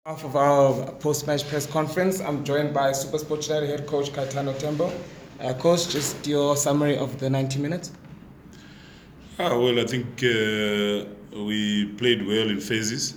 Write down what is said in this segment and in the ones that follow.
Half of our post-match press conference, I'm joined by SuperSport United head coach Caetano Tembo. Coach, just your summary of the 90 minutes. I think we played well in phases,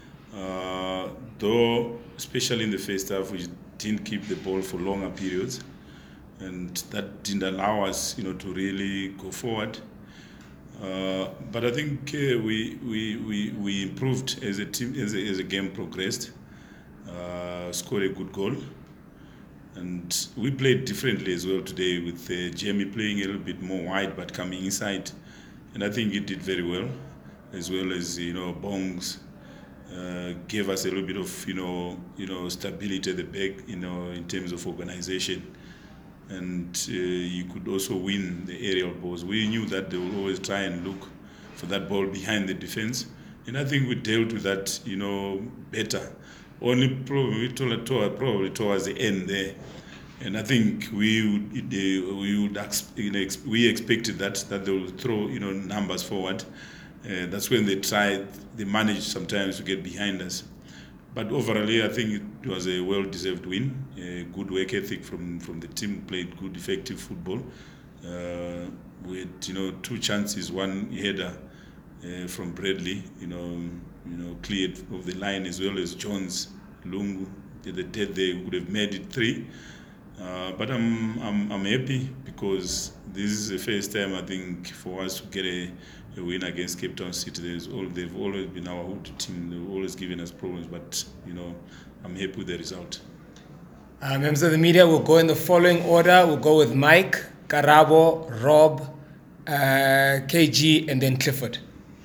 though especially in the first half, we didn't keep the ball for longer periods, and that didn't allow us, to really go forward. But I think we improved as a team as the game progressed. Scored a good goal, and we played differently as well today with Jamie playing a little bit more wide but coming inside, and I think he did very well, as well as Bongs gave us a little bit of stability at the back, in terms of organization, and you could also win the aerial balls. We knew that they will always try and look for that ball behind the defense, and I think we dealt with that, better. Only problem we told probably towards the end there, and I think we expected that they will throw numbers forward. That's when they managed sometimes to get behind us. But overall, I think it was a well-deserved win. A good work ethic from the team, played good, effective football. We had two chances, one header from Bradley, cleared of the line, as well as Jones Lungu. The dead they would have made it three. But I'm happy because this is the first time, I think, for us to get a win against Cape Town City. They've always been our hood team. They've always given us problems, but I'm happy with the result. Members of the media will go in the following order. We'll go with Mike, Karabo, Rob, KG, and then Clifford.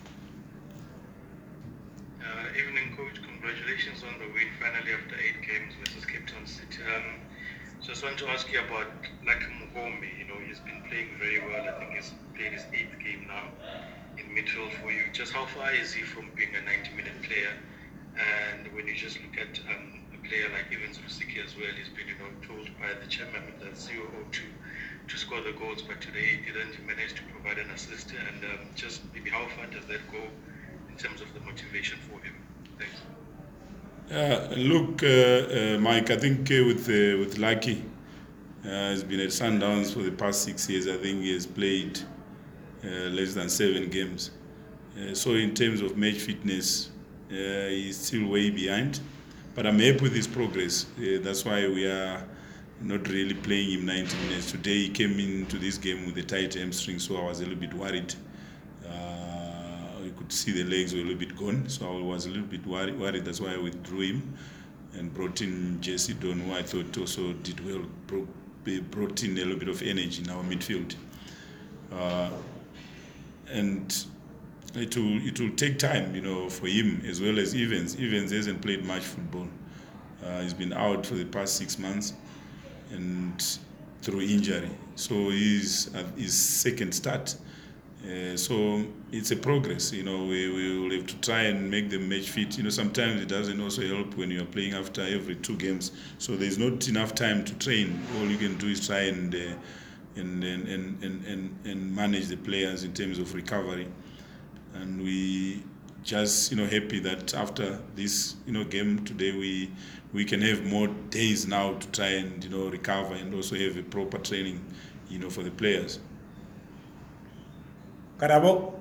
Evening, coach. Congratulations on the win finally after 8 games versus Cape Town City. Just want to ask you about Lucky Muhombi. He's been playing very well. I think he's played his 8th game now in midfield for you. Just how far is he from being a 90-minute player? And when you just look at a player like Evans Lusiki as well, he's been told by the chairman that 0-2 to score the goals, but today he didn't manage to provide an assist. And just maybe how far does that go in terms of the motivation for him? Thanks. Look, Mike, I think with Lucky, he's been at Sundowns for the past 6 years. I think he has played less than 7 games. So in terms of match fitness, he's still way behind. But I'm happy with his progress. That's why we are not really playing him 90 minutes. Today he came into this game with a tight hamstring, so I was a little bit worried. You could see the legs were a little bit gone, so I was a little bit worried. That's why I withdrew him and brought in Jesse Don, who I thought also did well, brought in a little bit of energy in our midfield. And it will take time, for him, as well as Evans. Evans hasn't played much football. He's been out for the past 6 months and through injury. So he's at his second start. So it's a progress. We will have to try and make them match fit. Sometimes it doesn't also help when you are playing after every 2 games. So there's not enough time to train. All you can do is try and manage the players in terms of recovery. And we just happy that after this game today we can have more days now to try and recover and also have a proper training for the players. Karabo.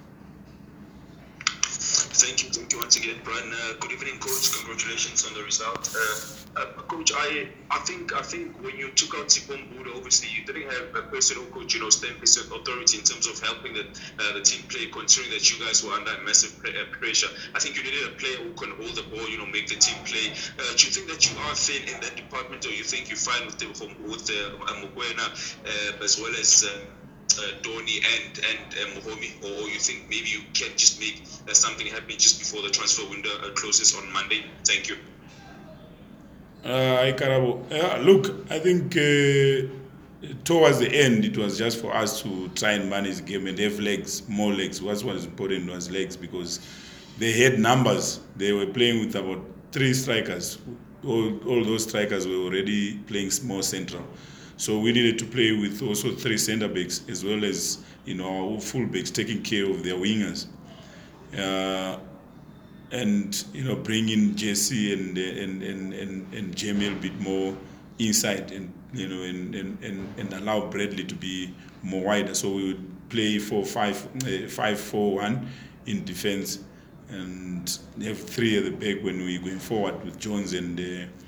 Thank you once again, Brian. Good evening, coach. Congratulations on the result. Coach, I think when you took out Sipho Mbudo, obviously you didn't have a person who could stand percent authority in terms of helping the team play, considering that you guys were under massive pressure. I think you needed a player who can hold the ball, make the team play. Do you think that you are thin in that department, or you think you're fine with Mokoena as well as Doni and Muhomi, or you think maybe you can just make something happen just before the transfer window closes on Monday? Thank you. Hi, Karabo. Look, I think towards the end, it was just for us to try and manage the game and have more legs. What was important was legs, because they had numbers. They were playing with about 3 strikers. All those strikers were already playing more central. So we needed to play with also 3 centre backs, as well as our full backs taking care of their wingers. and bring in Jesse and Jamie a bit more inside, and and allow Bradley to be more wider. So we would play 5-4-1 in defense, and have 3 at the back when we're going forward with Jones and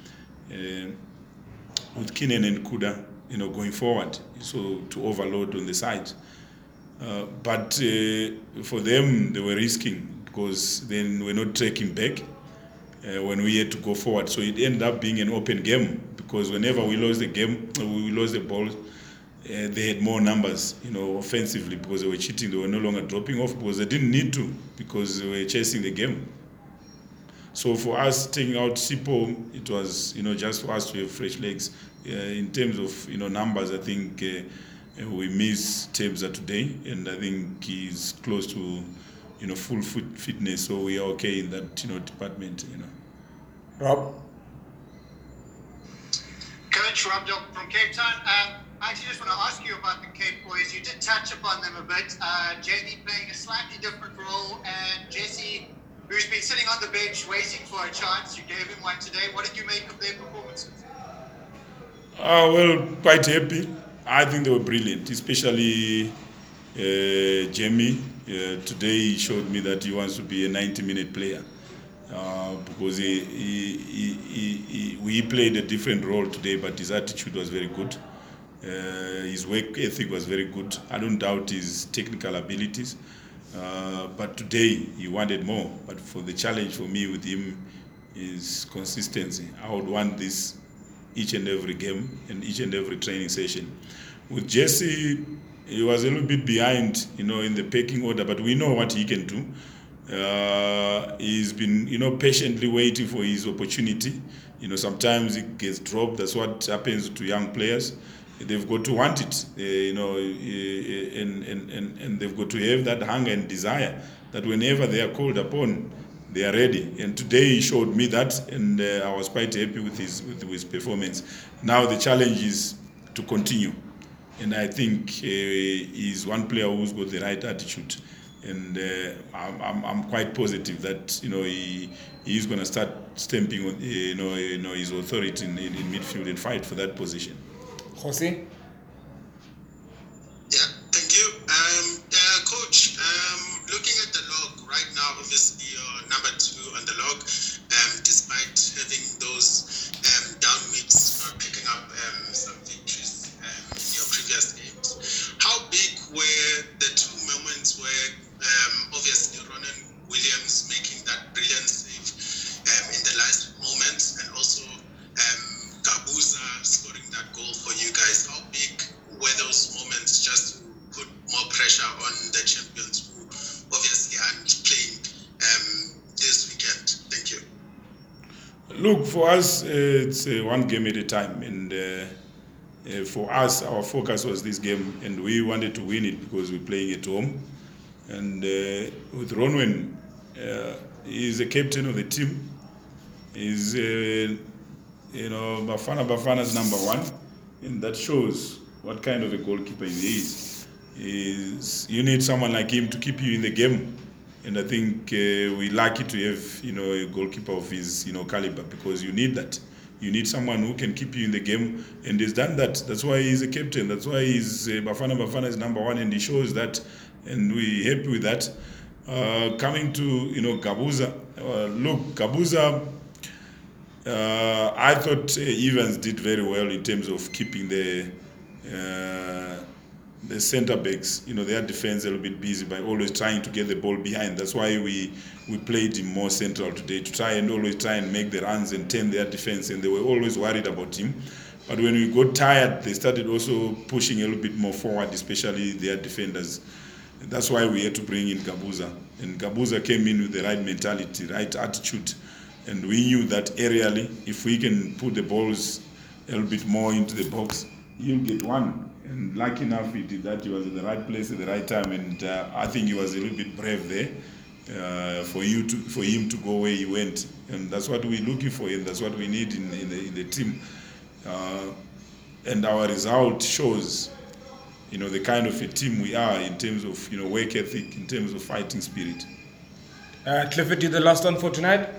with Keenan and Kuda, going forward, so to overload on the side. But for them, they were risking, because then we're not tracking back when we had to go forward. So it ended up being an open game, because whenever we lost the game, we lost the ball, they had more numbers, offensively, because they were cheating. They were no longer dropping off, because they didn't need to, because they were chasing the game. So for us taking out Sipo, it was just for us to have fresh legs. In terms of numbers, I think we miss Tabza today, and I think he's close to full fitness, so we are okay in that department. Rob? Coach Rob Dock from Cape Town. I actually just want to ask you about the Cape boys. You did touch upon them a bit. JD playing a slightly different role, and Jesse, who's been sitting on the bench waiting for a chance. You gave him one today. What did you make of their performances? Well, quite happy. I think they were brilliant, especially Jamie. Today he showed me that he wants to be a 90-minute player, because he played a different role today, but his attitude was very good. His work ethic was very good. I don't doubt his technical abilities, but today he wanted more. But for the challenge for me with him is consistency. I would want this each and every game and each and every training session. With Jesse, he was a little bit behind, in the pecking order, but we know what he can do. He's been, patiently waiting for his opportunity. Sometimes he gets dropped. That's what happens to young players. They've got to want it, and they've got to have that hunger and desire that whenever they are called upon, they are ready. And today he showed me that, and I was quite happy with his performance. Now the challenge is to continue. And I think he's one player who's got the right attitude, and I'm quite positive that he's going to start stamping on his authority in midfield and fight for that position. Jose? Yeah, thank you. Coach, looking at the log right now, obviously you're number 2 on the log, despite having those down weeks, picking up some victories in your previous games. How big were the 2 moments where obviously Ronan Williams making that brilliant save in the last moments, and also Gabuza scoring that goal for you guys? How big were those moments, just to put more pressure on the champions who obviously aren't playing this weekend? Thank you. Look, for us, it's one game at a time, and for us, our focus was this game, and we wanted to win it because we're playing at home. And with Ronwen, he's the captain of the team. He's Bafana's number 1, and that shows what kind of a goalkeeper he is. You need someone like him to keep you in the game, and I think we're lucky to have a goalkeeper of his caliber, because you need that. You need someone who can keep you in the game, and he's done that. That's why he's a captain. That's why he's Bafana is number 1, and he shows that, and we're happy with that. Coming to Gabuza, look, Gabuza. I thought Evans did very well in terms of keeping the centre backs, their defense a little bit busy by always trying to get the ball behind. That's why we played him more central today, to try and make the runs and turn their defense, and they were always worried about him. But when we got tired, they started also pushing a little bit more forward, especially their defenders. That's why we had to bring in Gabuza, and Gabuza came in with the right mentality, right attitude. And we knew that aerially, if we can put the balls a little bit more into the box, he'll get one. And lucky enough, he did that. He was in the right place at the right time, and I think he was a little bit brave there for him to go where he went. And that's what we're looking for, and that's what we need in the team. And our result shows, the kind of a team we are in terms of work ethic, in terms of fighting spirit. Clifford, you the last one for tonight.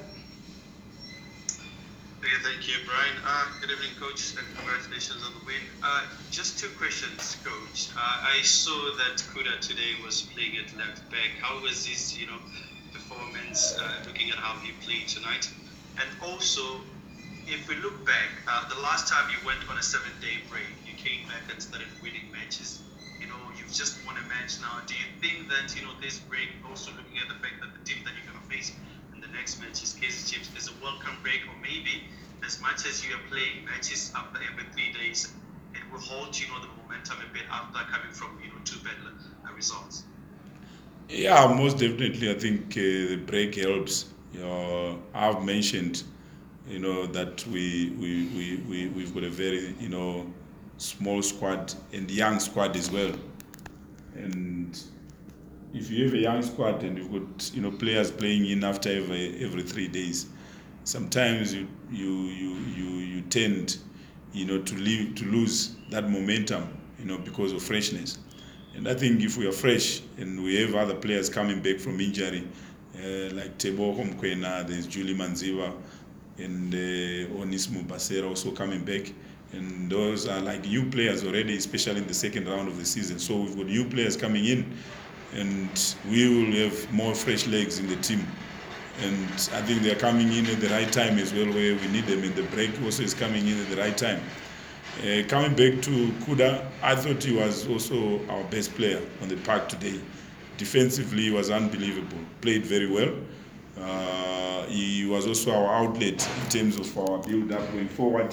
Okay, thank you, Brian. Good evening, Coach, and congratulations on the win. Just two questions, Coach. I saw that Kuda today was playing at left back. How was his, performance? Looking at how he played tonight, and also, if we look back, the last time you went on a 7-day break, you came back and started winning matches. You've just won a match now. Do you think that this break, also looking at the fact that the team that you're going to face in the next match is Kaizer Chiefs, is a welcome break, or maybe as much as you are playing matches after every 3 days, it will hold the momentum a bit after coming from two bad results? Yeah, most definitely. I think the break helps. I've mentioned, that we've got a very small squad and young squad as well. And if you have a young squad and you've got players playing in after every 3 days, sometimes you tend to lose that momentum because of freshness. And I think if we are fresh and we have other players coming back from injury, like Tebogo Mkwena, there's Julie Manziva, and Onismo Basera also coming back, and those are like new players already, especially in the second round of the season. So we've got new players coming in, and we will have more fresh legs in the team. And I think they're coming in at the right time as well, where we need them. And the break also is coming in at the right time. Coming back to Kuda, I thought he was also our best player on the park today. Defensively, he was unbelievable. Played very well. He was also our outlet in terms of our build-up going forward.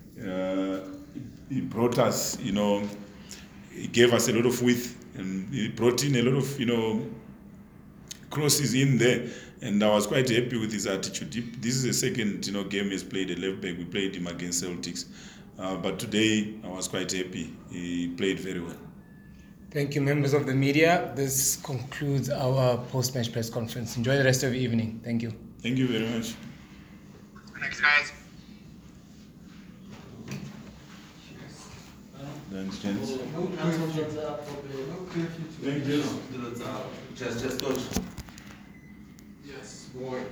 He brought us, he gave us a lot of width, and he brought in a lot of, crosses in there. And I was quite happy with his attitude. This is the second, game he's played at left back. We played him against Celtics. But today, I was quite happy. He played very well. Thank you, members of the media. This concludes our post-match press conference. Enjoy the rest of your evening. Thank you. Thank you very much. Thanks, guys. Thanks, gents. Just coach. Yes, boy.